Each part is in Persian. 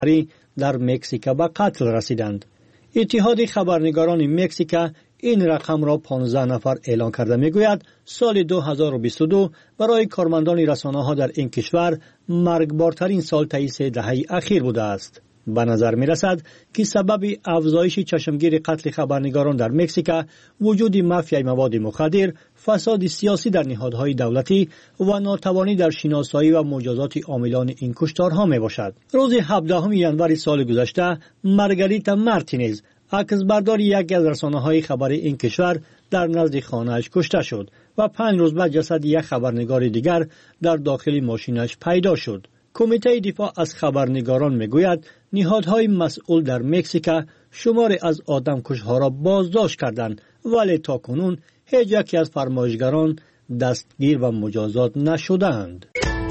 در مکزیک به قتل رسیدند. اتحاد خبرنگاران مکزیک این رقم را 15 نفر اعلان کرده میگوید سال 2022 برای کارمندان رسانه‌ها در این کشور مرگبارترین سال طی 3 دهه اخیر بوده است. به نظر می رسد که سبب افزایش چشمگیر قتل خبرنگاران در مکزیک وجود مافیای مواد مخدر، فساد سیاسی در نهادهای دولتی و ناتوانی در شناسایی و مجازات عاملان این کشتارها می باشد. روز 17 ژانویه سال گذشته مارگاریتا مارتینز، عکسبردار یکی از رسانه‌های خبری این کشور، در نزد خانه‌اش کشته شد و 5 روز بعد جسد یک خبرنگار دیگر در داخل ماشینش پیدا شد. کمیته دفاع از خبرنگاران میگوید نهادهای مسئول در مکزیک شماری از آدمکش‌ها را بازداشت کردند ولی تاکنون هیچ یکی از فرمایشگران دستگیر و مجازات نشدند.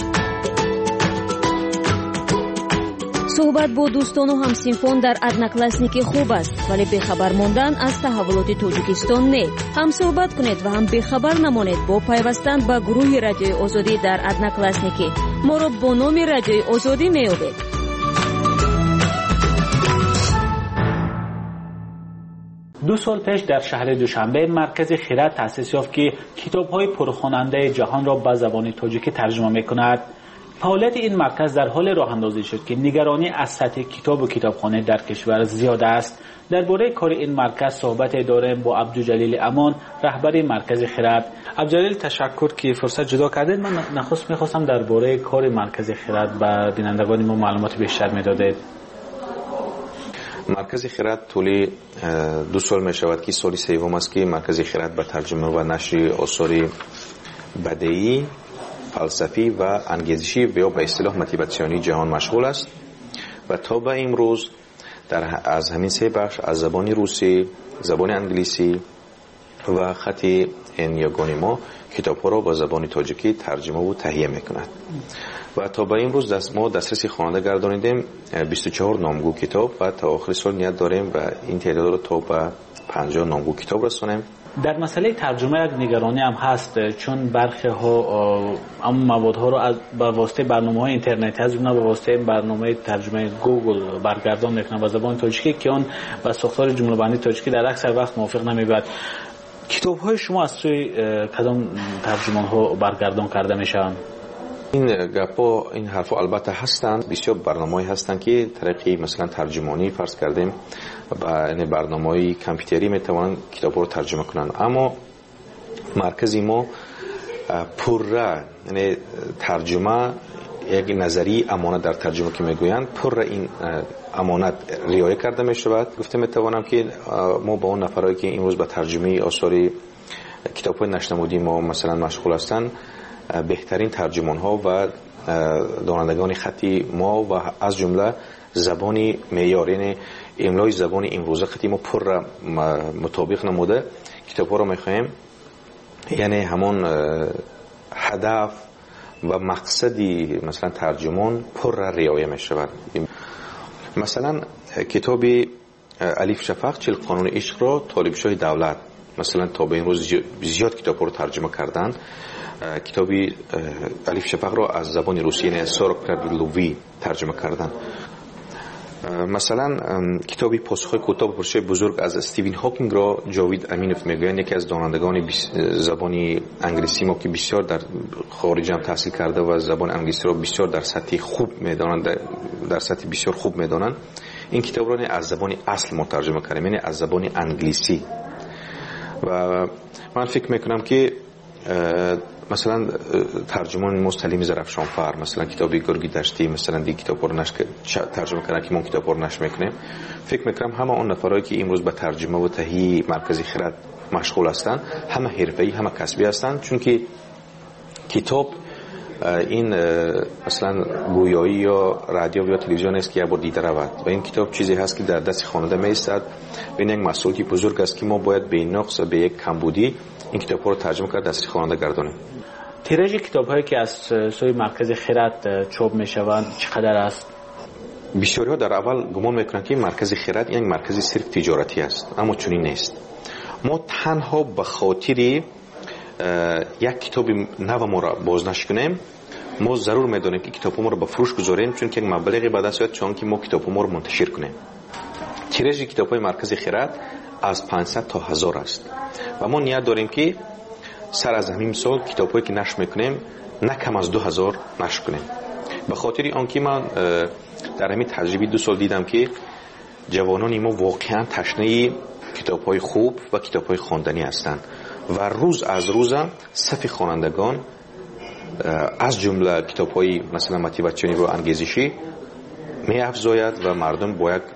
صحبت با دوستان و همسینفون در ادناکلاسنیکی خوب است ولی بخبر ماندن از تحولات تاجیکستان نه. هم صحبت کنید و هم بخبر نمانید با پیوستن به گروه رادیوی آزادی در ادناکلاسنیکی. ما را با نام رادیوی آزادی میابید. 2 سال پیش در شهر دوشنبه مرکز خیرات تأسیس یافت که کتاب‌های پرخواننده جهان را به زبان تاجیکی ترجمه می‌کند. فعالیت این مرکز در حال راه اندازی شد که نگرانی از سطح کتاب و کتابخانه در کشور زیاد است. درباره کار این مرکز صحبت داریم با عبدالجلیل امان، رهبر مرکز خیرات. عبدالجلیل، تشکر که فرصت جدا کردید. من نخست می‌خواستم درباره کار مرکز خیرات به بینندگان ما معلومات بیشتر می‌دادید. مرکز خیرات طولی 2 سال می شود که سالی سوم است که مرکز خیرات به ترجمه و نشر آثار بدیعی، فلسفی و انگیزشی و به اصطلاح موتیواسیونی جهان مشغول است و تا به امروز از همین 3 بخش از زبان روسی، زبان انگلیسی و خط این یگانه ما کتاب‌ها را با زبان تاجیکی ترجمه و تهیه می‌کند و تا به امروز ما دسترسی خواننده گردانیدیم 24 نامگو کتاب و تا آخر سال نیت داریم و این تعداد را تا به 50 نامگو کتاب رسانیم. در مسئله ترجمه یک نگرانی هم هست، چون برخی ها اما موادها رو از به واسطه برنامه‌های اینترنتی از اونها به واسطه برنامه ترجمه گوگل برگردان میکنن به زبان تاجیکی که اون با ساختار جمله بندی تاجیکی در اکثر وقت موافق نمیبود. کتاب‌های شما از سوی کدام ترجمان‌ها برگردان کرده میشن؟ این حرفا البته هستند، بسیار برنامه‌ای هستند که طریقی مثلا ترجمانی فرض کردیم و این برنامه‌های کامپیوتری میتوانند کتاب‌ها رو ترجمه کنند، اما مرکزی ما پره یعنی ترجمه یک نظری امانت در ترجمه که میگویند پره این امانت رعایت کرده میشود. گفته میتوانم که ما با اون نفرایی که امروز به ترجمه آثار کتاب‌های نشنمودی ما مثلا مشغول هستند بهترین ترجمان ها و دانندگان خطی ما و از جمله زبانی معیاری یعنی املای زبان امروزه خطی ما پر مطابق نموده کتاب ها را میخواهیم، یعنی همون هدف و مقصدی مثلا ترجمان پر رعایت می شود. مثلا کتاب الیف شفق 40 قانون عشق را طالب شاه دولت مثلا تا به امروز زیاد کتاب ها رو ترجمه کردند. کتابی الیف شفق را از زبان روسی یعنی سورکر لووی ترجمه کردند. مثلا کتابی پاسخ کوتاه به پرسش بزرگ از استیون هاکینگ را جاوید امینوف میگوید، یکی از دانندگان زبان انگلیسی ما که بسیار در خارج هم تحصیل کرده و زبان انگلیسی را بسیار در سطح خوب میدانند، در سطح بسیار خوب میدانند. این کتاب را از زبان اصل ما ترجمه کردیم، یعنی از زبان انگلیسی. و من فکر میکنم که مثلا ترجمان مستلیم زرفشانفر مثلا کتابی گرگی دشتی مثلا دی کتاب رو ترجمه کردن که ما کتاب رو نشر میکنیم. فکر میکنم همه اون نفرایی که امروز به ترجمه و تهیه مرکز خیرات مشغول هستند همه حرفه‌ای همه کسبی هستند، چون که کتاب این مثلا گویایی یا رادیو یا تلویزیون است که یک بار دیده رود و این کتاب چیزی هست که در دست خواننده میایستد. این یک مسئولیت بزرگ است که ما باید به این نقص به یک کمبودی این کتاب رو ترجمه کرد دست خواننده گردانیم. تیراژ کتاب‌هایی که از سوی مرکز خیرات چاپ میشوند چقدر است؟ بسیاری ها در اول گمان میکنند که مرکز خیرات یک مرکز صرف تجارتی است، اما چنین نیست. ما تنها به خاطر یک کتاب نو ما را بازنشر کنیم ما ضرور میدونیم که کتاب ما رو به فروش گذاریم، چون که یک مبلغی به دست بیاد چون که ما کتاب ما رو منتشر کنیم. تیراژ کتاب‌های مرکز خیرات از 500 تا 1000 است و ما نیت داریم که سر از همین سال کتاب‌هایی که نشر میکنیم نه کم از 2000 نشر کنیم. به خاطر آنکه من در همین تجربه 2 سال دیدم که جوانان ما واقعا تشنه کتاب‌های خوب و کتاب‌های خواندنی هستند و روز از روز صف خوانندگان از جمله کتاب‌های مثلا موتیواسیونی و انگیزشی می افزاید و مردم با یک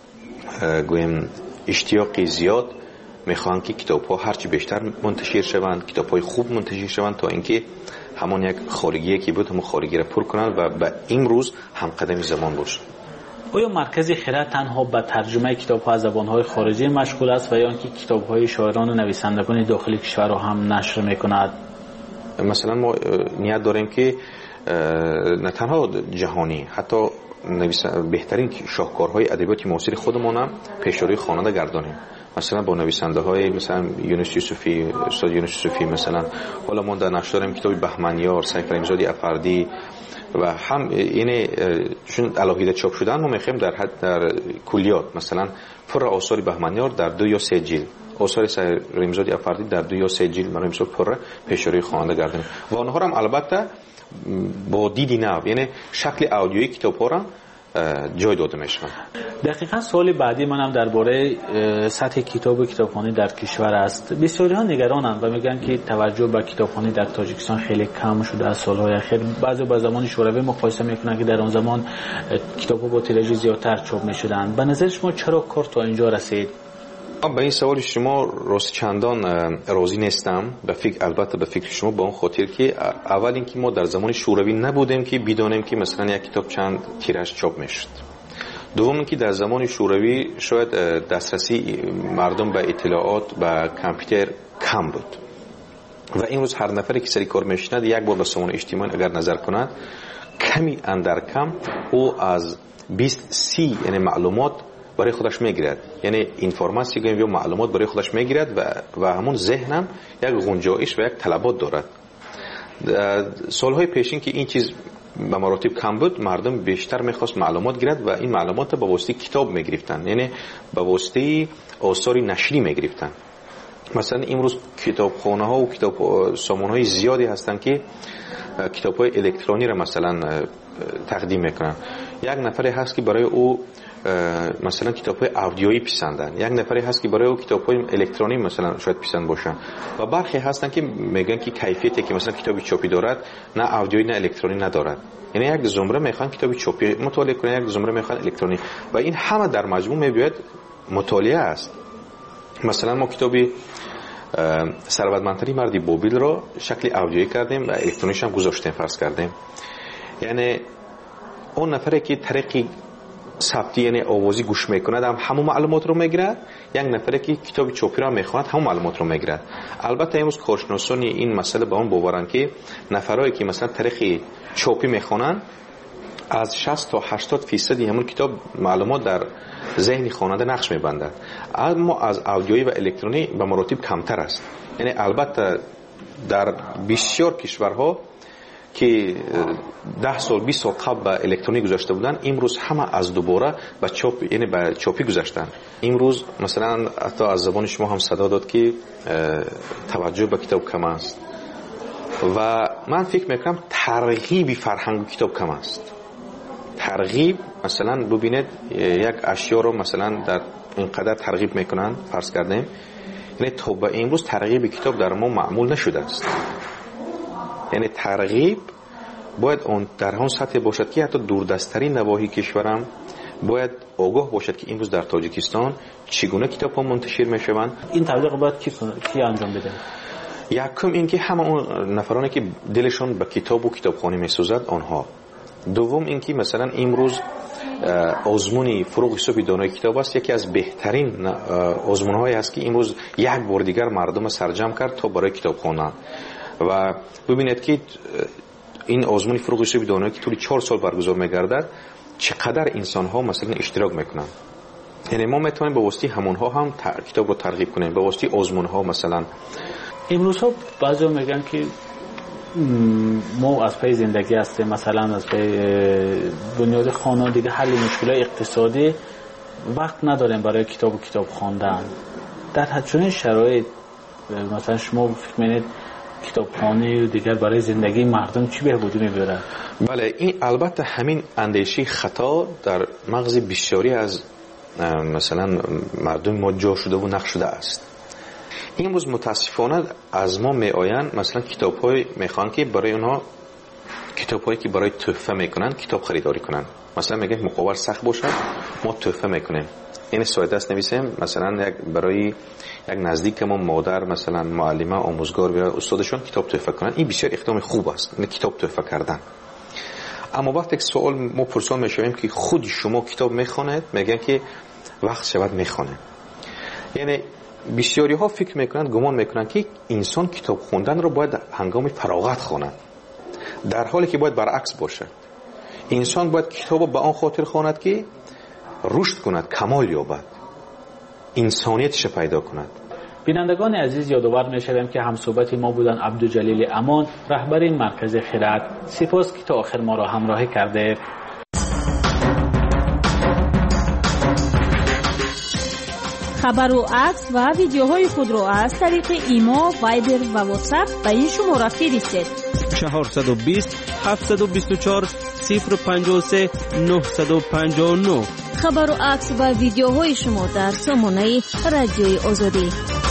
گویم اشتیاق زیاد میخوان که کتاب‌ها هرچی بیشتر منتشر شوند، کتاب‌های خوب منتشر شوند تا اینکه همان یک خارگیه که بود همون خارگی را پر کنند و به امروز هم قدم زمان باشه. آیا مرکز خیرات تنها به ترجمه کتاب‌ها از زبان‌های خارجی مشغول است و یا اینکه کتاب‌های شاعران و نویسندگان داخلی کشور را هم نشر می‌کند؟ مثلا ما نیت داریم که نه تنها جهانی، حتی بهترین شاهکارهای ادبیات معاصر خودمون هم پیشروی خواننده گردانیم. مثلا با نویسنده های مثلا یونس یوسفی، استاد یونس یوسفی، مثلا حالا ما در نشر داریم کتاب بهمنیار، سیف رحیم‌زاده افردی و هم این چون الهیده چاپ شدن ما میخوایم در کلیات مثلا پر آثار بهمنیار در 2 یا 3 جلد، آثار سیف رحیم‌زاده افردی در 2 یا 3 جلد برای مثلا پر پیشروی خواننده گردانیم و آنها هم البته با دیدی نو، یعنی شکل آدیویی کتاب‌ها را جای داده میشن. دقیقاً سوال بعدی منم درباره سطح کتاب و کتابخوانی در کشور است. بسیاری ها نگرانند و میگن که توجه به کتابخوانی در تاجیکستان خیلی کم شده از سالهای اخیر. بعضی با زمان شوروی مقایسه میکنن که در آن زمان کتاب‌ها با تیراژ زیادتر چاپ میشدند. به نظر شما چرا کار تا اینجا رسید؟ به این سوال شما راست چندان راضی نیستم. البته به فکر شما به اون خاطر که اول اینکه ما در زمان شوروی نبودیم که بدونیم که مثلا یک کتاب چند تیراژ چاپ میشد. دوم اینکه در زمان شوروی شاید دسترسی مردم به اطلاعات به کامپیوتر کم بود و امروز هر نفری که سری کار میشند یک بار به سامانه اجتماعی اگر نظر کند کمی اندر کم او از 20-30 یعنی معلومات برای خودش میگیرد، یعنی اینفورماسیون یا معلومات برای خودش میگیرد و همون ذهنم یک گنجایش و یک طلبات دارد. سالهای پیشین که این چیز به مراتب کم بود، مردم بیشتر میخواست معلومات گیرد و این معلومات به واسطه کتاب میگرفتن، یعنی به واسطه آثار نشری میگرفتن. مثلا امروز کتابخانه ها و سامانه های زیادی هستن که کتاب های الکترونی را مثلا تقدیم میکنن. یک نفری هست که برای او مثلا کتاب‌های آدیویی پسندن، یک نفری هست که برای او کتاب‌های الکترونیک مثلا شاید پسند باشن و برخی هستن که میگن که کیفیتی که مثلا کتابی چاپی دارد نه آدیویی نه الکترونیک ندارد. یعنی یک زمره میخوان کتابی چاپی مطالعه کنن، یک زمره میخوان الکترونیک و این همه در مجموع میباید مطالعه است. مثلا ما کتابی ثروتمندترین مرد بابل را شکل آدیویی کردیم و الکترونیکش هم گذاشتیم فرض کردیم. یعنی اون نفری که طریقی ثبتی یعنی آوازی گوش میکند همون معلومات رو میگیرد، یک نفری که کتاب چاپی را میخواند همون معلومات رو میگیرد. البته امروز کارشناسان این مسئله به اون باورند که نفرایی که مثلا طریق چاپی میخوانند از 60 تا 80% همون کتاب معلومات در ذهن خواننده نقش میبندد، اما از آدیویی و الکترونیک به مراتب کمتر است. یعنی البته در بسیار کشورها که 10 سال 20 سال قبل به الکترونیک گذاشته بودن، امروز همه از دوباره به چاپ یعنی به چاپی گذاشتن. امروز مثلا حتی از زبان شما هم صدا داد که توجه به کتاب کم است و من فکر میکنم ترغیب فرهنگ کتاب کم است. ترغیب مثلا ببینید یک اشیا رو مثلا در اینقدر ترغیب میکنن فرض کردیم، یعنی تا به امروز ترغیب کتاب در ما معمول نشده است. یعنی ترغیب باید اون در اون سطح باشد که حتی دوردستترین نواحی کشورم باید آگاه باشد که امروز در تاجیکستان چگونه کتاب‌ها منتشر میشوند. این تبلیغ باید کی انجام بده؟ یکم اینکه همه اون نفرانی که دلشون به کتاب و کتابخوانی میسوزد آنها. دوم اینکه مثلا امروز آزمون فروغ حسابی دانای کتاب است، یکی از بهترین آزمون‌هایی است که امروز یک بار دیگر مردم سرجم کرد تا برای کتاب خواندن. و ببینید که این آزمون فروغ حسابی دانایی که طول 4 سال برگزار می‌گردد چقدر انسان‌ها مثلا اشتراک میکنن. یعنی ما میتونیم به واسطه همونها هم کتاب رو ترغیب کنیم، به واسطه آزمون‌ها. مثلا امروز ها بعضی میگن که ما از پی زندگی هستیم، مثلا از پی بنیاد خانه دیگه حل مشکل اقتصادی وقت نداریم برای کتاب خواندن. در چنین شرایط مثلا شما فکر می‌کنید کتابخانه و دیگر برای زندگی مردم چی بهبودی می‌بره؟ بله، این البته همین اندیشه خطا در مغز بسیاری از مثلا مردم ما جا شده و نقش شده است. این روز متاسفانه از ما میآیند مثلا کتاب‌های میخوان که برای اونها کتاب‌هایی که برای تحفه میکنن کتاب خریداری کنن. مثلا میگن مقابل سخت باشد ما تحفه میکنیم، این ساده است نویسیم مثلا برای یک نزدیک ما مادر مثلا معلمه آموزگار یا استادشون کتاب تحفه کنن. این بسیار اقدام خوب است، این کتاب تحفه کردن. اما وقتی یک سوال ما پرسان میشویم که خود شما کتاب میخوانید، میگن که وقت شود میخوانه. یعنی بسیاری ها فکر میکنند، گمان میکنند که انسان کتاب خوندن رو باید هنگام فراغت خواند، در حالی که باید برعکس باشد. انسان باید کتاب رو به آن خاطر خواند که رشد کند، کمال یابد، انسانیتش پیدا کند. بینندگان عزیز، یادآور می‌شویم که همصحبت ما بودن عبدالجلیل امان، رهبر این مرکز خرد. سپاس که تا آخر ما را همراهی کرده. خبر و عکس و ویدیوهای خود را از طریق ایما، وایبر و واتساپ به این شماره فرستید: 420 724 053 959. خبر و عکس و ویدیوهای شما در سامانه رادیوی آزادی.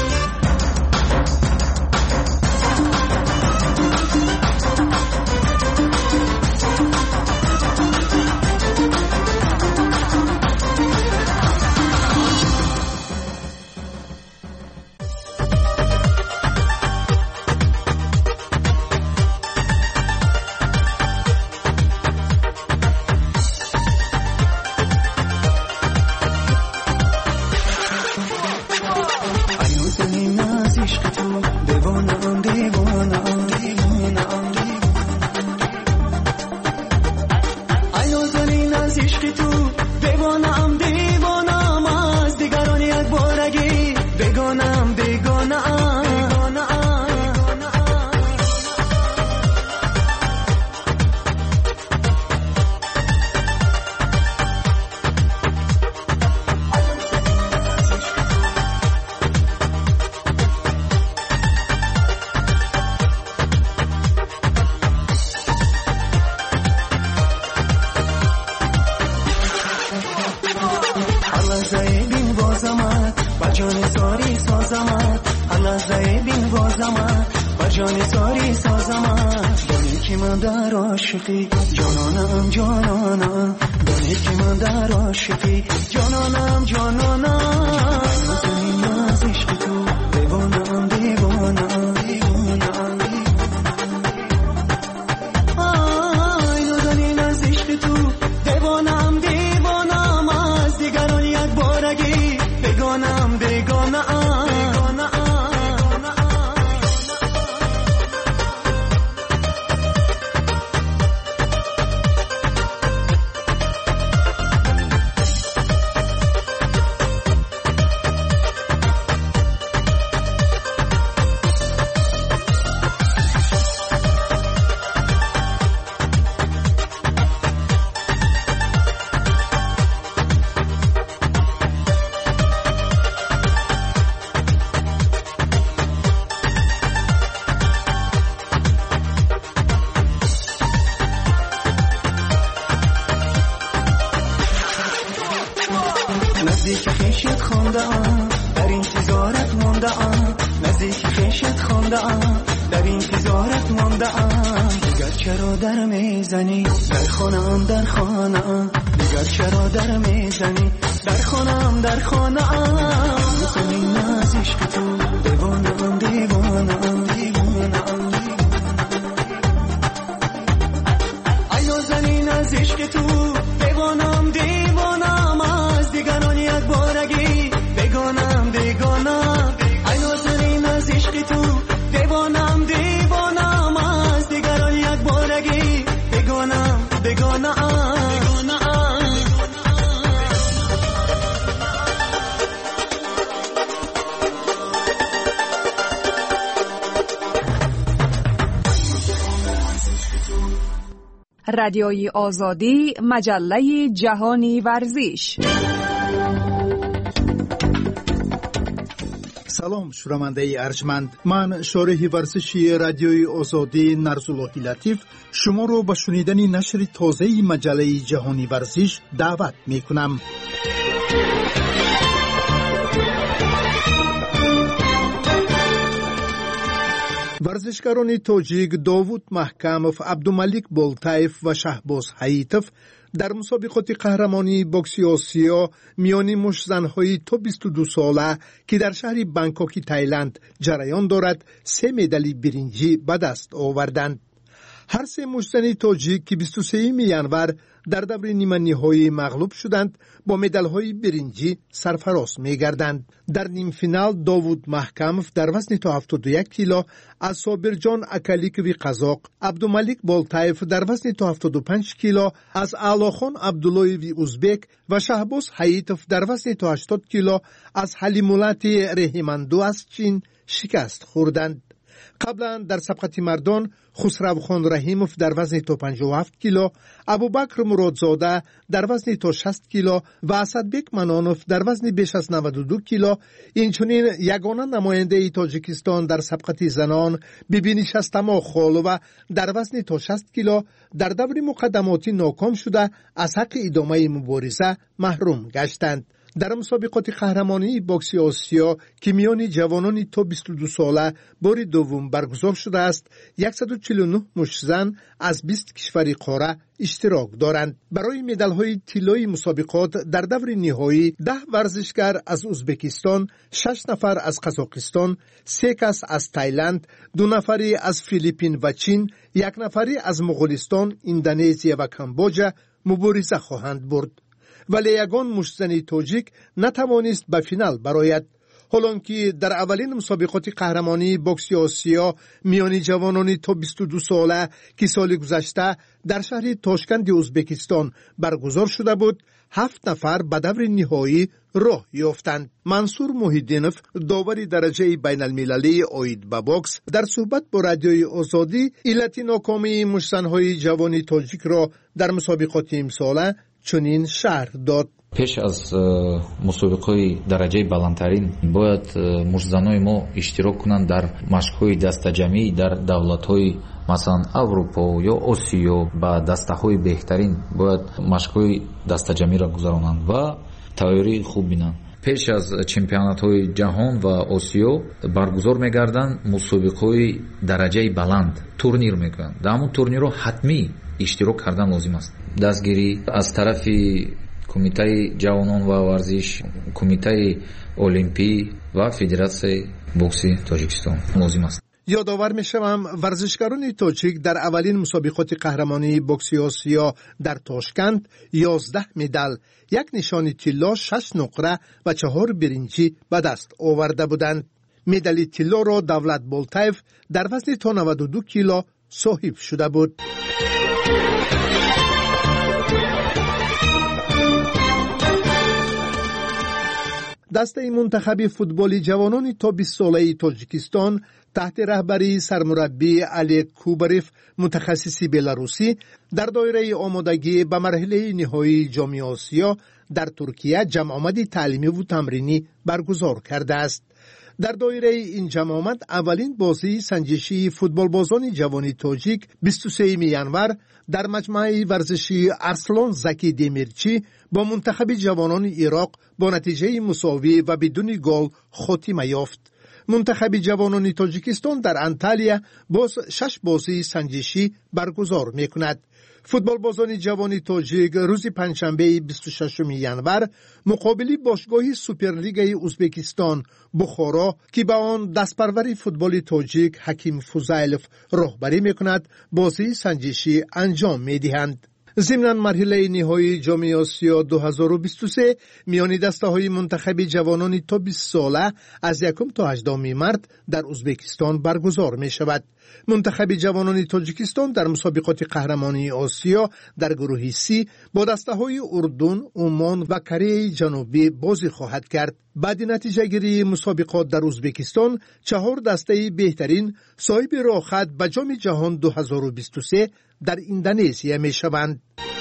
جانانم جانانم دانی که من در عاشقی جانانم جانانم زنی از عشق تو دیوانم دیوانم دیوانم آی زنی از عشق تو دیوانم دیوانم از دیگران یک بارگی بگانم بگانم نزدیک خیشت خواندم در انتظارت ماندم نزدیک خیشت خواندم در انتظارت ماندم دیگر چرا در میزنی در خانم در خانم دیگر چرا در میزنی در خانم در خانم میکنی ناز عشق تو دیوانم دیوانم دیوانم ای نازنین از عشق تو دیوانم دیوانم از دیگران یک بارگی بگانم بگانم ای نازنین از عشق تو دیوانم دیوانم از دیگران یک بارگی بگانم بگانم رادیوی آزادی، مجله جهانی ورزش. سلام شنونده ارجمند، من شارح ورزشی رادیوی آزادی نرزاللهی لطیف شما رو به شنیدن نشر تازه مجله جهانی ورزش دعوت می کنم. ورزشکاران تاجیک داوود محکمов، عبدالملیک بولتایف و شهباز حییتов در مسابقات قهرمانی بوکس آسیا میان مشت‌زن‌های تا 22 ساله که در شهر بانکوک تایلند جریان دارد 3 مدال برنجی به دست آوردند. هر سه مشت‌زن تاجیک که 23 ینور در دور نیمه نهایی مغلوب شدند با مدال‌های برنجی سرفراز می‌گردند. در نیم فینال داوود محکمов در وزن تا 71 کیلو از صابرجان اکالیکوی قزاق، عبدالملیک بولتایف در وزن تا 75 کیلو از اعلاخان عبداللهوی ازبک و شهباز حییتов در وزن تا 80 کیلو از حلیمولات رحیماندو از چین شکست خوردند. قبلا در سبقت مردان خسروخان رحیمov در وزن تا 57 کیلو، ابوبکر مرادزاده در وزن تا 60 کیلو و اسدبک منانov در وزن بیش از 92 کیلو، اینچنین یگانه نماینده تاجیکستان در سبقت زنان بیبی شستما خالوه در وزن تا 60 کیلو در دور مقدماتی ناکام شده از حق ادامه مبارزه محروم گشتند. در مسابقات قهرمانی بوکس آسیا که میان جوانان تا 22 ساله بار دوم برگزار شده است، 149 مشت‌زن از 20 کشور قاره اشتراک دارند. برای مدال‌های طلایی مسابقات در دور نهایی 10 ورزشکار از ازبکستان، 6 نفر از قزاقستان، 3 کس از تایلند، 2 نفری از فیلیپین و چین، 1 نفری از مغولستان، اندونزیا و کامبوجا مبارزه خواهند برد. ولی یگان مشت‌زن تاجیک نتوانست به فینال برآید. حالانکه در اولین مسابقات قهرمانی بوکس آسیا میان جوانان تا 22 ساله که سال گذشته در شهر تاشکند ازبکستان برگزار شده بود، 7 نفر به دور نهایی راه یافتند. منصور محیدینov، داور درجه بین المللی عاید به بوکس، در صحبت با رادیوی آزادی علت ناکامی مشت‌زن‌های جوان تاجیک را در مسابقات امساله چنین شرح داد. پیش از مسابقه درجه баландтарин باید مشت‌زنان ما اشتراک کنند در مشق‌های دسته‌جمعی در دولت‌های مثلا اروپا یا آسیا با دسته‌های بهترین باید مشق‌های دسته‌جمعی را گذرانند و تیاری خوب بینند. پیش از چمپیونات‌های جهان و آسیا برگزار می‌گردند مسابقه‌های درجه بلند تورنیر می‌کنند. در همون تورنیر را حتمی اشتراک کردن لازم است. دستگیری از طرف کمیته جوانان و ورزش، کمیته المپی و فدراسیون بوکس تاجیکستان لازم است. یادآور می‌شوم ورزشکاران تاجیک در اولین مسابقات قهرمانی بوکس آسیا در تاشکند 11 مدال، 1 نشان طلا، 6 نقره و 4 برنجی به دست آورده بودند. مدال طلا را دولت بولتایف در وزن تا 92 کیلو صاحب شده بود. دسته منتخب فوتبال جوانان تا 20 ساله تاجیکستان تحت رهبری سرمربی علی کوبریف متخصص بلاروسی در دایره آمادگی به مرحله نهایی جام آسیا در ترکیه جمع آمد تعلیمی و تمرینی برگزار کرده است. در دایره این جمع آمد اولین بازی سنجشی فوتبال بازان جوان تاجیک 23 ینور در مجمع ورزشی ارسلان زکی دمیرچی با منتخب جوانان عراق با نتیجه مساوی و بدون گل خاتمه یافت. منتخب جوانان تاجیکستان در انتالیا باز 6 بازی سنجشی برگزار می‌کند. فوتبال بازان جوان تاجیک روز پنجشنبه 26 ینور مقابل باشگاه سوپرلیگ ازبکستان بخارا که به آن دستپرور فوتبال تاجیک حکیم فوزایلوف راهبری می‌کند بازی سنجشی انجام می‌دهند. ضمن مرحله نهایی جام آسیا 2023 میان دسته‌های منتخب جوانان تا 20 ساله از 1 تا 18 مارس در ازبکستان برگزار می‌شود. منتخب جوانان تاجیکستان در مسابقات قهرمانی آسیا در گروه C با دسته‌های اردن، عمان و کره جنوبی بازی خواهد کرد. بعد نتیجه گیری مسابقات در ازبکستان 4 دسته بهترین صاحب راه خط به جام جهان 2023 در اندونزیا می شوند.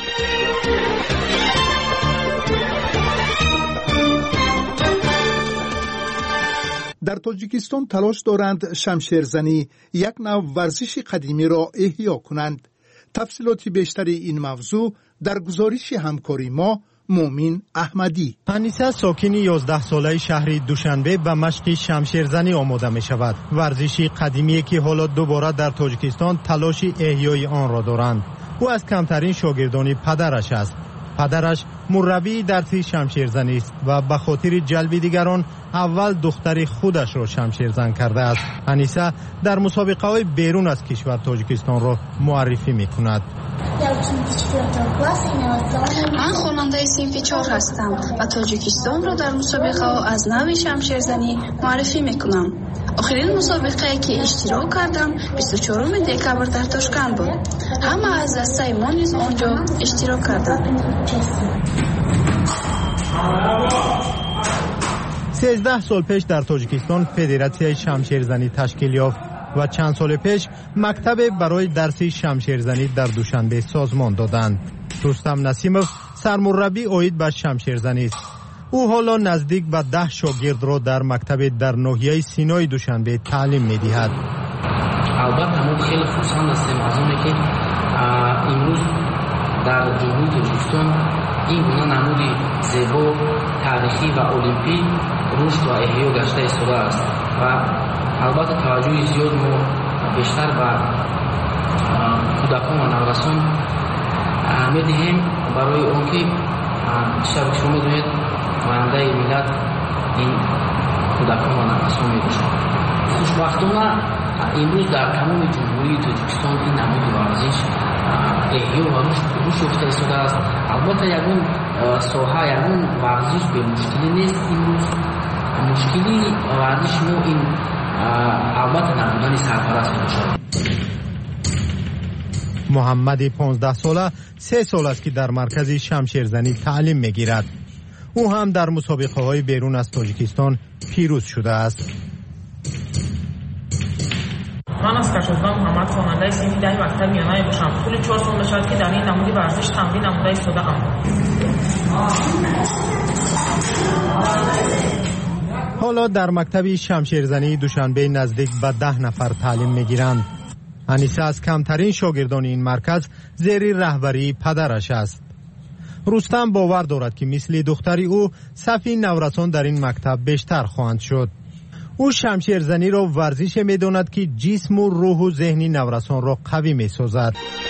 در تاجیکستان تلاش دارند شمشیرزنی یک نوع ورزش قدیمی را احیا کنند. تفصیلات بیشتری این موضوع در گزارش همکاری ما مومین احمدی. انیسه ساکن 11 ساله شهر دوشنبه به مشق شمشیرزنی آماده می شود. ورزشی قدیمی که حالا دوباره در تاجیکستان تلاش احیای آن را دارند. او از کمترین شاگردان پدرش است. پدرش مربی درسی شمشیرزنی است و به خاطر جلب دیگران اول دختر خودش را شمشیرزن کرده است. انیسه در مسابقه های بیرون از کشور تاجیکستان را معرفی می کند. من خواننده صنف 4 هستم و تاجیکستان را در مسابقه ها از نوع شمشیرزنی معرفی می کنم. آخرین مسابقه که اشتراک کردم 24 دکبر در تاشکند بود. همه از دسته ما نیز آنجا اشتراک کردند. 13 سال پیش در تاجیکستان فدراسیون شمشیرزنی تشکیل یافت و چند سال پیش مکتب برای درس شمشیرزنی در دوشنبه سازمان دادند. رستم نسیموف سرمربی عاید به شمشیرزنی است. او حالا نزدیک به 10 شاگرد را در مکتب در ناحیه سینای دوشنبه تعلیم می‌دهد. البته ما خیلی خوشحال هستیم از اونی که امروز در جمهوری تاجیکستان این گونه نمودی زیبا تاریخی و المپی رشد و احیا گشته ایستاده است و البته توجه زیاد ما بیشتر به کودکان و نوجوانان می‌دهیم برای آنکه شب شما می‌دونید آینده ملت این کودکان و نوجوانان می‌باشند. خوشبختانه امروز در تمام جمهوری تاجیکستان این نمود ورزش احیا و رشد یافته ایستاده است. البته یگان ساحه یگان ورزش به مشکلی نیست. امروز مشکلی ورزش ما این البته نبودن سرپرست باشد. محمد 15 ساله 3 سال است که در مرکز شمشیرزنی تعلیم می‌گیرد. او هم در مسابقه‌های بیرون از تاجیکستان پیروز شده است. من از کشورستان محمد خواننده صنف 10 مکتب میانه باشم. طول 4 سال نشد که در این نمود ورزش تمرین نموده ایستاده‌ام. حالا در مکتب شمشیرزنی دوشنبه نزدیک به 10 نفر تعلیم می‌گیرند. انیسه از کمترین شاگردان این مرکز زیر رهبری پدرش است. رستم باور دارد که مثل دختری او صف نورسان در این مکتب بیشتر خواهند شد. او شمشیرزنی را ورزش می‌داند که جسم و روح و ذهن نورسان را قوی می‌سازد.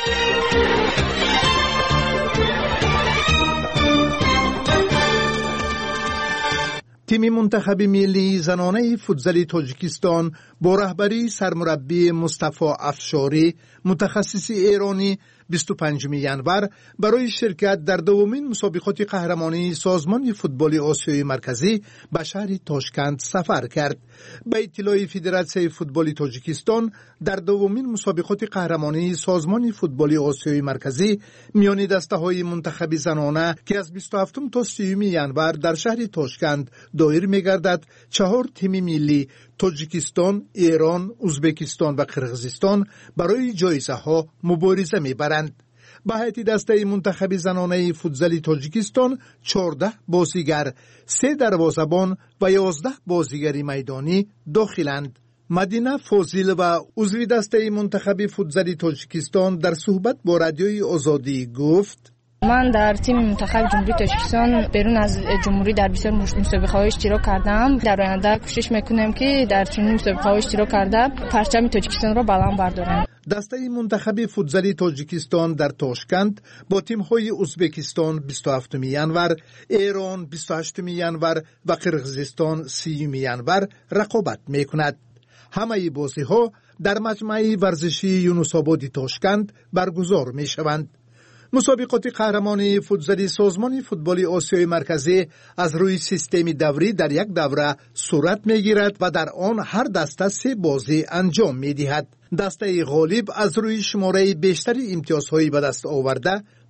تیم منتخب ملی زنانه فوتزال تاجیکستان با رهبری سرمربی مصطفی افشاری متخصص ایرانی 25 ینور برای شرکت در دومین مسابقات قهرمانی سازمان فوتبال آسیای مرکزی به شهر تاشکند سفر کرد. به اطلاع فدراسیون فوتبال تاجیکستان در دومین مسابقات قهرمانی سازمان فوتبال آسیای مرکزی میان دسته‌های منتخب زنانه که از 27 تا 30 ینور در شهر تاشکند دایر می‌گردد 4 تیم ملی تاجیکستان، ایران، ازبکستان و قرغیزستان برای جایزه‌ها مبارزه می‌برند. به هیئت دسته منتخب زنانه فوتزال تاجیکستان 14 بازیگر، 3 دروازه‌بان و 11 بازیگر میدانی داخلند. مدینه فاضل و عضو دسته منتخب فوتزال تاجیکستان در صحبت با رادیوی آزادی گفت: من در تیم منتخب جمهوری تاجیکستان بیرون از جمهوری در بسیار مسابقه‌های اشتراک کردم. در آینده کوشش میکنم که در چنین مسابقه‌های اشتراک کرده پرچم تاجیکستان را بلند بردارم. دسته منتخب فوتزال تاجیکستان در تاشکند با تیم‌های ازبکستان 27 ینور، ایران 28 ینور و قرغیزستان 30 ینور رقابت میکند. همه بازی‌ها در مجمع ورزشی یونس‌آباد تاشکند برگزار میشوند. مسابقات قهرمانی فوتزال سازمان فوتبال آسیای مرکزی از روی سیستم دوری در یک دوره صورت میگیرد و در آن هر دسته 3 بازی انجام میدهد. دسته غالب از روی شماره بیشتری امتیازهایی به دست آورده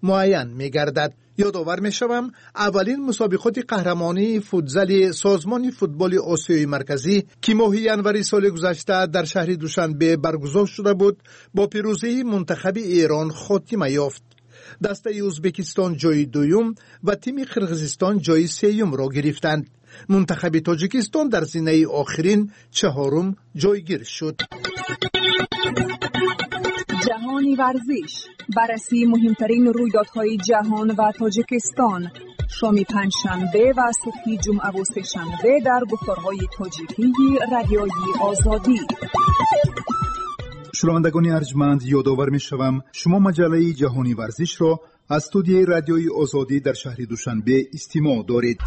معین می‌گردد. یادآور می‌شوم اولین مسابقات قهرمانی فوتزال سازمان فوتبال آسیای مرکزی که ماه ژانویه سال گذشته در شهر دوشنبه برگزار شده بود با پیروزی منتخب ایران خاتمه یافت. دسته ازبکستان جای دوم و تیم قرقیزستان جای سوم را گرفتند. منتخب تاجیکستان در زینه آخرین چهارم جایگیر شد. جهانی ورزش، بررسی مهمترین رویدادهای جهان و تاجیکستان، شام پنجشنبه و صبح جمعه و سه‌شنبه در گفتارهای تاجیکی رادیوی آزادی. شنوندگان ارجمند، یادآور می‌شوم شما مجله جهانی ورزش را از استودیوی رادیوی آزادی در شهر دوشنبه استماع دارید.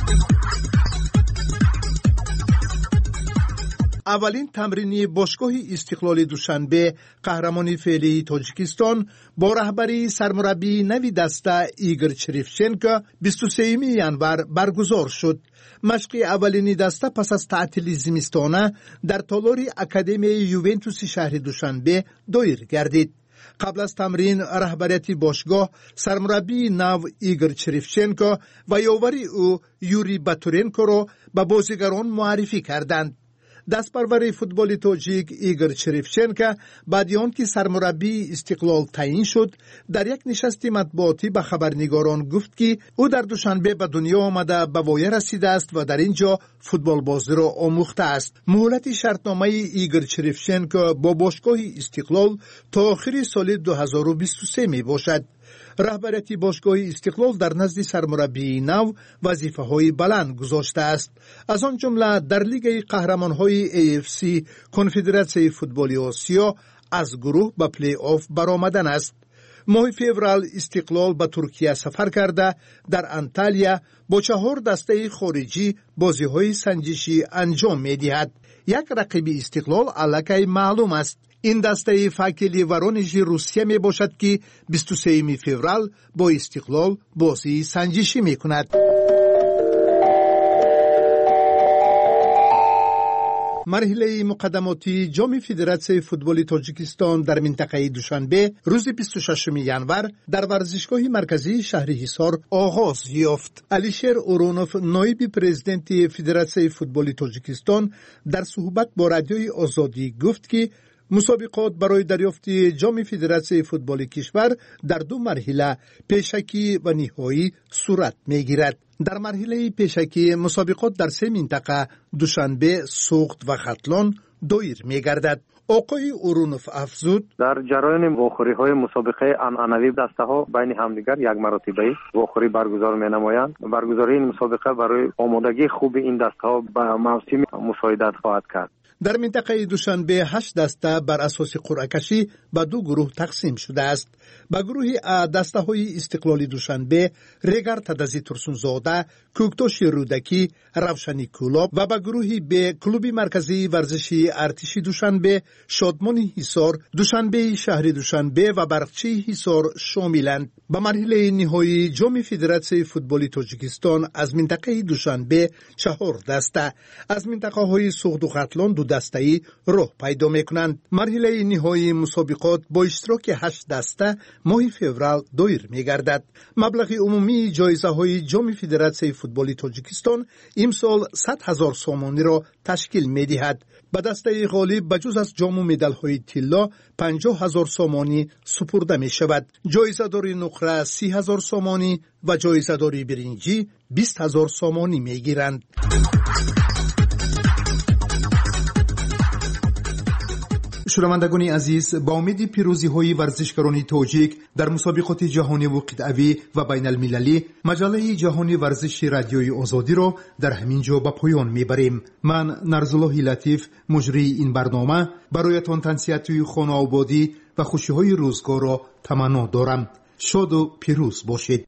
اولین تمرینی باشگاه استقلال دوشنبه قهرمانی فعلی تاجیکستان با رهبری سرمربی نوی دسته ایگور چریفچنکو 23 ژانویه برگزار شد. مشق اولین دسته پس از تعطیل زمستانه در تالار اکادمی یوونتوس شهر دوشنبه دایر گردید. قبل از تمرین رهبریت باشگاه سرمربی نو ایگور چریفچنکو و یاوری او یوری باتورنکو را به بازیگران معرفی کردند. دستپرور فوتبال تاجیک ایگور چریفچنکو بعد از آنکه سرمربی استقلال تعیین شد در یک نشست مطبوعاتی به خبرنگاران گفت که او در دوشنبه به دنیا آمده به وایه رسیده است و در اینجا فوتبال بازی را آموخته است. مهلت شرطنامه ایگور چریفچنکو با باشگاه استقلال تا آخر سال 2023 می باشد. رهبریت باشگاه استقلال در نزد سرمربی نو وظیفه‌های بلند گذاشته است. از آن جمله در لیگ قهرمان‌های AFC کنفدراسیون فوتبال آسیا از گروه به پلی آف برآمدن است. ماه فوریه استقلال به ترکیه سفر کرده در انتالیا با 4 دسته خارجی بازی‌های سنجشی انجام می‌دهد. یک رقیب استقلال الکی معلوم است. این دسته فاکلی ورونژ روسیه می باشد که 23 فوریه با استقلال بازی سنجشی می کند. مرحله مقدماتی جام فدراسیون فوتبال تاجیکستان در منطقه دوشنبه روز 26 ژانویه در ورزشگاه مرکزی شهر حصار آغاز یافت. علیشیر اورونوف نایب پرزیدنت فدراسیون فوتبال تاجیکستان در صحبت با رادیوی آزادی گفت که مسابقات برای دریافت جام فدراسیون فوتبال کشور در 2 مرحله پیشکی و نهایی صورت می‌گیرد. در مرحله پیشکی مسابقات در 3 منطقه دوشنبه، سوخت و ختلان دایر می‌گردد. آقای اورونوف افزود در جریان واخوری‌های مسابقه عنعنوی دسته‌ها بین همدیگر یک مرتبه واخوری برگزار می‌نمایند. برگزاری این مسابقه برای آمادگی خوب این دسته‌ها به موسم مساعدت خواهد کرد. در منطقه دوشنبه 8 دسته بر اساس قرعه کشی به 2 گروه تقسیم شده است. به گروه ا دسته های استقلال دوشنبه ریگر تدزی ترسونزاده، کوکتوش رودکی، روشنی کولاب و به گروه ب کلوب مرکزی ورزشی ارتشی دوشنبه، شادمان حصار، دوشنبه شهر دوشنبه و برقچی حصار شاملند. به مرحله نهایی جام فدراسیون فوتبال تاجیکستان از منطقه دوشنبه 4 دسته، از منطقه های سوخت و ختلان 2 دسته‌ای راه پیدا می‌کنند. مرحله نهایی مسابقات با اشتراک 8 دسته ماه فوریه دایر می‌گردد. مبلغ عمومی جایزه‌های جام فدراسیون فوتبال تاجیکستان امسال 100,000 سومانی را تشکیل می‌دهد. به دسته غالب بجز از جام و مدال‌های طلا 50,000 سومانی سپرده می‌شود. جایزه‌دار نقره 30,000 سومانی و جایزه‌دار برنجی 20,000 سومانی می‌گیرند. شنوندگان عزیز، با امید پیروزی‌های ورزشکاران تاجیک در مسابقات جهانی و قطعی و بین المللی، مجله جهانی ورزش رادیوی آزادی را در همین جا به پایان میبریم. من نرزالله لطیف مجری این برنامه برایتان تنصیحات خانه آبادی و خوشی‌های روزگار را تمنا دارم. شاد و پیروز باشید.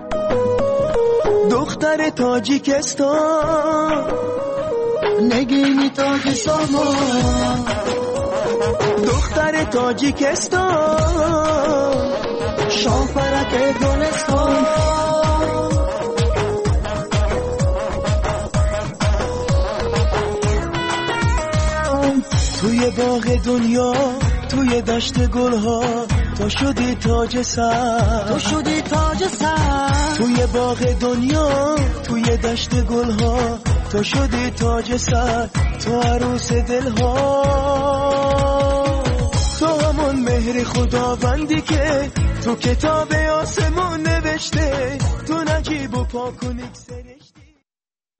دختر تاجیکستان نگینی تاج سامان، دختر تاجیکستان شاپرک گلستان، توی باغ دنیا توی دشت گلها تو شدی تاج سر، تو شدی تاج سر، توی باغ دنیا، توی دشت گلها، تو شدی تاج سر، تو عروس دلها، تو همون مهر خداوندی که تو کتاب آسمون نوشته، تو نجیب و پاک و نیک